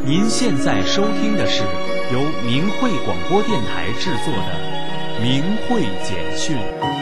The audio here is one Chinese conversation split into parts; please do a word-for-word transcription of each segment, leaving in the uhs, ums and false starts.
您现在收听的是由明慧广播电台制作的《明慧简讯》。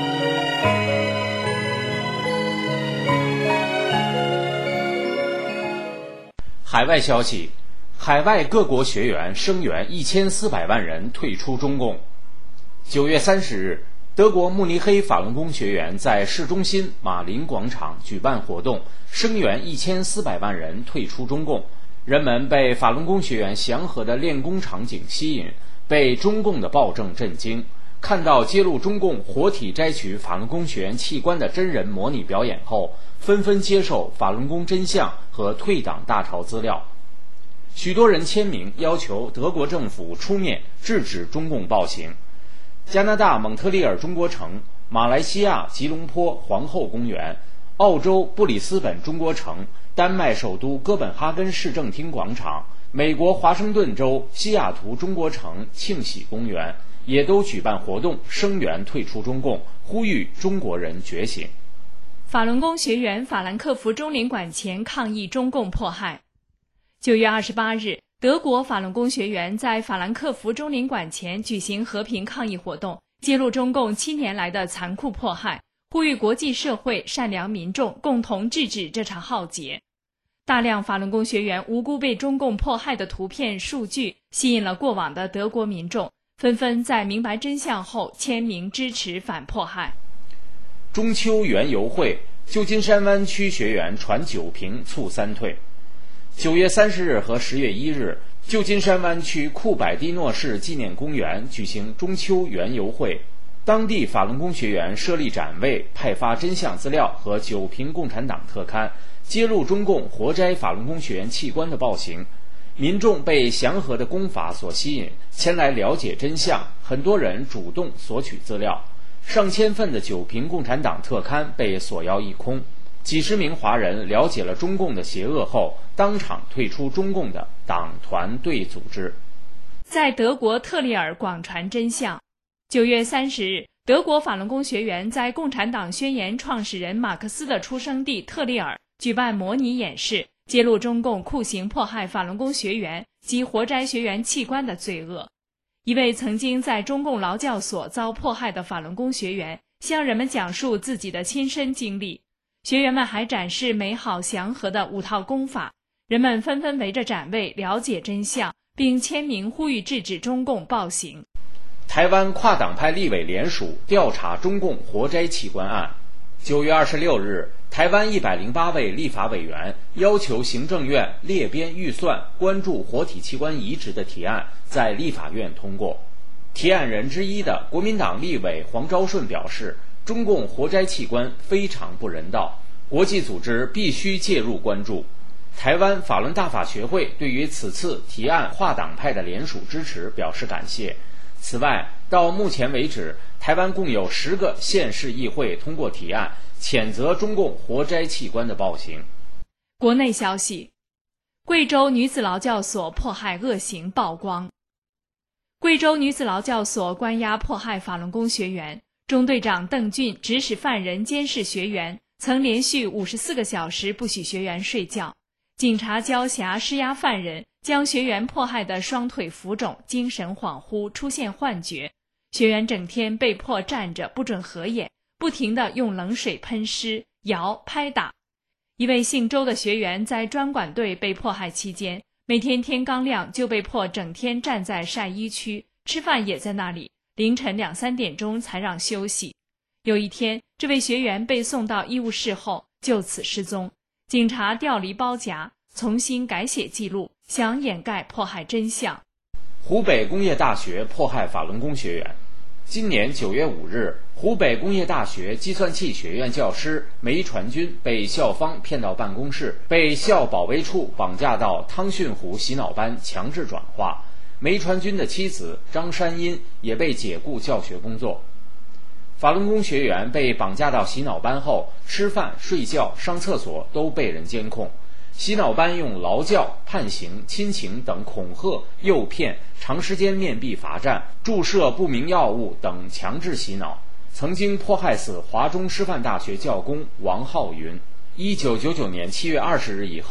海外消息：海外各国学员声援一千四百万人退出中共。九月三十日，德国慕尼黑法轮功学员在市中心马林广场举办活动，声援一千四百万人退出中共。人们被法轮功学员祥和的练功场景吸引，被中共的暴政震惊。看到揭露中共活体摘取法轮功学员器官的真人模拟表演后，纷纷接受法轮功真相和退党大潮资料。许多人签名要求德国政府出面制止中共暴行。加拿大蒙特利尔中国城、马来西亚吉隆坡皇后公园、澳洲布里斯本中国城、丹麦首都哥本哈根市政厅广场、美国华盛顿州西雅图中国城庆喜公园也都举办活动，声援退出中共，呼吁中国人觉醒。 法轮功学员法兰克福中领馆前抗议中共迫害。九月二十八日，德国法轮功学员在法兰克福中领馆前举行和平抗议活动，揭露中共七年来的残酷迫害，呼吁国际社会善良民众共同制止这场浩劫。大量法轮功学员无辜被中共迫害的图片数据吸引了过往的德国民众，纷纷在明白真相后签名支持反迫害。 中秋园游会，旧金山湾区学员传酒瓶促三退。九月三十日和十月一日，旧金山湾区库柏蒂诺市纪念公园举行中秋园游会，当地法轮功学员设立展位，派发真相资料和九瓶共产党特刊，揭露中共活摘法轮功学员器官的暴行。民众被祥和的功法所吸引，前来了解真相，很多人主动索取资料。上千份的九瓶共产党特刊被索要一空。几十名华人了解了中共的邪恶后，当场退出中共的党团队组织。 在德国特里尔广传真相。九月三十日，德国法轮功学员在共产党宣言创始人马克思的出生地特里尔举办模拟演示，揭露中共酷刑迫害法轮功学员及活摘学员器官的罪恶。一位曾经在中共劳教所遭迫害的法轮功学员向人们讲述自己的亲身经历，学员们还展示美好祥和的五套功法，人们纷纷围着展位了解真相，并签名呼吁制止中共暴行。 台湾跨党派立委联署调查中共活摘器官案。九月二十六日，台湾一百零八位立法委员要求行政院列编预算关注活体器官移植的提案在立法院通过。提案人之一的国民党立委黄昭顺表示，中共活摘器官非常不人道，国际组织必须介入关注。台湾法轮大法学会对于此次提案跨党派的联署支持表示感谢。此外，到目前为止，台湾共有十个县市议会通过提案，谴责中共活摘器官的暴行。 国内消息：贵州女子劳教所迫害恶行曝光。贵州女子劳教所关押迫害法轮功学员，中队长邓俊指使犯人监视学员，曾连续五十四个小时不许学员睡觉。警察交辖施压犯人，将学员迫害的双腿浮肿，精神恍惚，出现幻觉。学员整天被迫站着，不准合眼，不停地用冷水喷湿、摇、拍打。一位姓周的学员在专管队被迫害期间，每天天刚亮就被迫整天站在晒衣区，吃饭也在那里，凌晨两三点钟才让休息。有一天，这位学员被送到医务室后就此失踪。警察调离包夹，重新改写记录，想掩盖迫害真相。 湖北工业大学迫害法轮功学员。今年九月五日，湖北工业大学计算器学院教师梅传军被校方骗到办公室，被校保卫处绑架到汤逊湖洗脑班强制转化。梅传军的妻子张山英也被解雇教学工作。法轮功学员被绑架到洗脑班后，吃饭、睡觉、上厕所都被人监控。洗脑班用劳教、判刑、亲情等恐吓、诱骗，长时间面壁罚站，注射不明药物等强制洗脑，曾经迫害死华中师范大学教工王浩云。一九九九年七月二十日以后，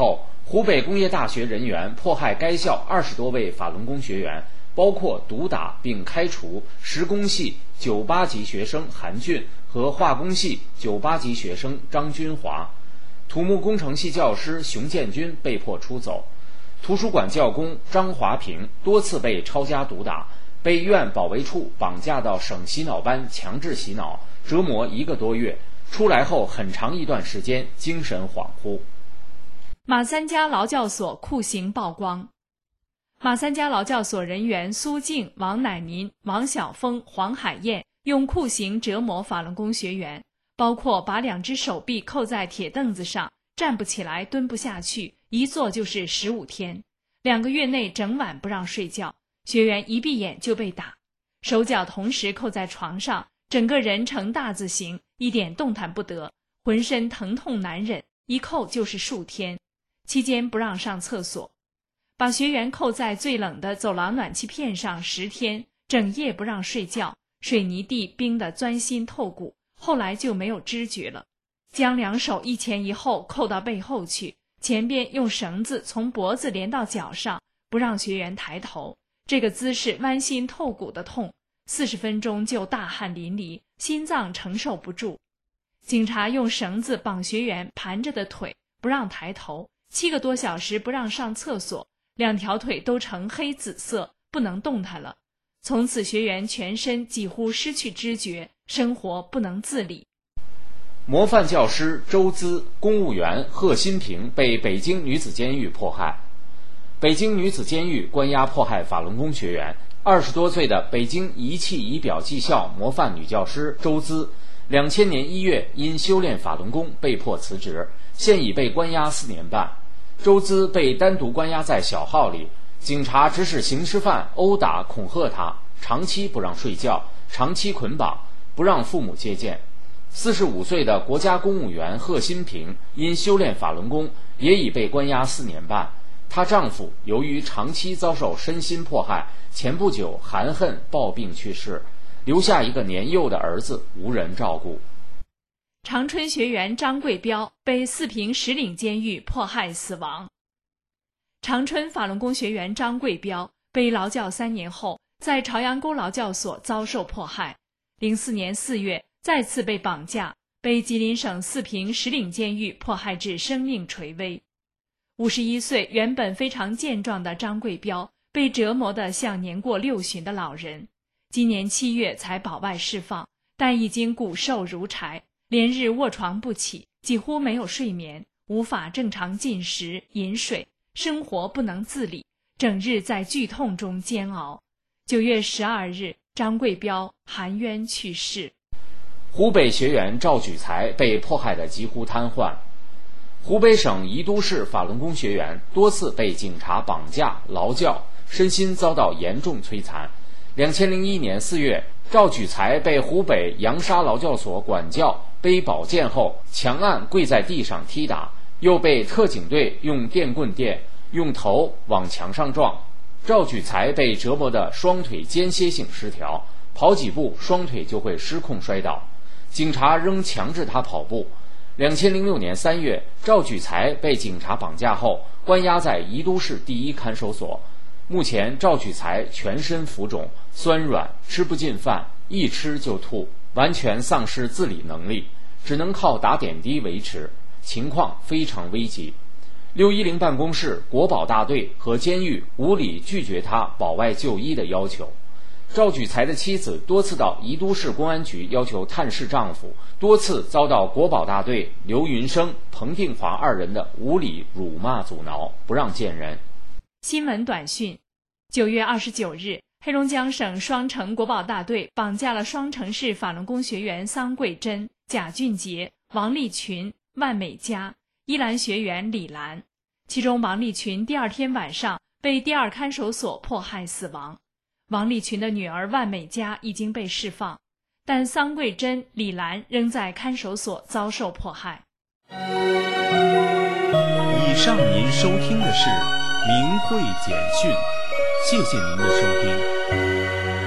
湖北工业大学人员迫害该校二十多位法轮功学员，包括毒打并开除石工系九八级学生韩俊和化工系九八级学生张军华，土木工程系教师熊建军被迫出走，图书馆教工张华平多次被抄家毒打，被院保卫处绑架到省洗脑班强制洗脑，折磨一个多月，出来后很长一段时间精神恍惚。 马三家劳教所酷刑曝光。马三家劳教所人员苏静、王乃民、王晓峰、黄海燕用酷刑折磨法轮功学员，包括把两只手臂扣在铁凳子上，站不起来，蹲不下去，一坐就是十五天，两个月内整晚不让睡觉，学员一闭眼就被打，手脚同时扣在床上，整个人呈大字形，一点动弹不得，浑身疼痛难忍，一扣就是数天，期间不让上厕所，把学员扣在最冷的走廊暖气片上十天，整夜不让睡觉，水泥地冰得钻心透骨，后来就没有知觉了。将两手一前一后扣到背后去，前边用绳子从脖子连到脚上，不让学员抬头，这个姿势剜心透骨的痛，四十分钟就大汗淋漓，心脏承受不住。警察用绳子绑学员盘着的腿，不让抬头，七个多小时不让上厕所，两条腿都呈黑紫色，不能动弹了。从此学员全身几乎失去知觉，生活不能自理。 模范教师周姿、公务员贺新平被北京女子监狱迫害。北京女子监狱关押迫害法轮功学员，二十多岁的北京仪器仪表技校模范女教师周姿，两千年一月因修炼法轮功被迫辞职，现已被关押四年半。周姿被单独关押在小号里，警察指使刑事犯殴打恐吓她，长期不让睡觉，长期捆绑，不让父母接见。四十五岁的国家公务员贺新平因修炼法轮功也已被关押四年半。她丈夫由于长期遭受身心迫害，前不久含恨暴病去世，留下一个年幼的儿子无人照顾。 长春学员张贵彪被四平石岭监狱迫害死亡。长春法轮功学员张贵彪被劳教三年后，在朝阳沟劳教所遭受迫害，零四年四月再次被绑架，被吉林省四平石岭监狱迫害至生命垂危。五十一岁原本非常健壮的张贵彪被折磨得像年过六旬的老人，今年七月才保外释放，但已经骨瘦如柴，连日卧床不起，几乎没有睡眠，无法正常进食饮水，生活不能自理，整日在剧痛中煎熬。九月十二日，张贵彪含冤去世。 湖北学员赵举才被迫害得几乎瘫痪。湖北省宜都市法轮功学员多次被警察绑架劳教，身心遭到严重摧残。两千零一年四月，赵举才被湖北扬沙劳教所管教，背宝剑后强按跪在地上踢打，又被特警队用电棍电，用头往墙上撞。赵举才被折磨得双腿间歇性失调，跑几步双腿就会失控摔倒，警察仍强制他跑步。两千零六年三月，赵举才被警察绑架后，关押在宜都市第一看守所。目前赵举才全身浮肿、酸软，吃不进饭，一吃就吐，完全丧失自理能力，只能靠打点滴维持，情况非常危急。六一零办公室、国保大队和监狱无理拒绝他保外就医的要求。赵举才的妻子多次到宜都市公安局要求探视丈夫，多次遭到国保大队刘云生、彭定华二人的无理辱骂阻挠，不让见人。 新闻短讯：九月二十九日，黑龙江省双城国保大队绑架了双城市法轮功学员桑桂珍、贾俊杰、王立群、万美佳、依兰学员李兰。其中王立群第二天晚上被第二看守所迫害死亡。王立群的女儿万美佳已经被释放，但桑桂珍、李兰仍在看守所遭受迫害。 以上您收听的是明慧简讯，谢谢您的收听。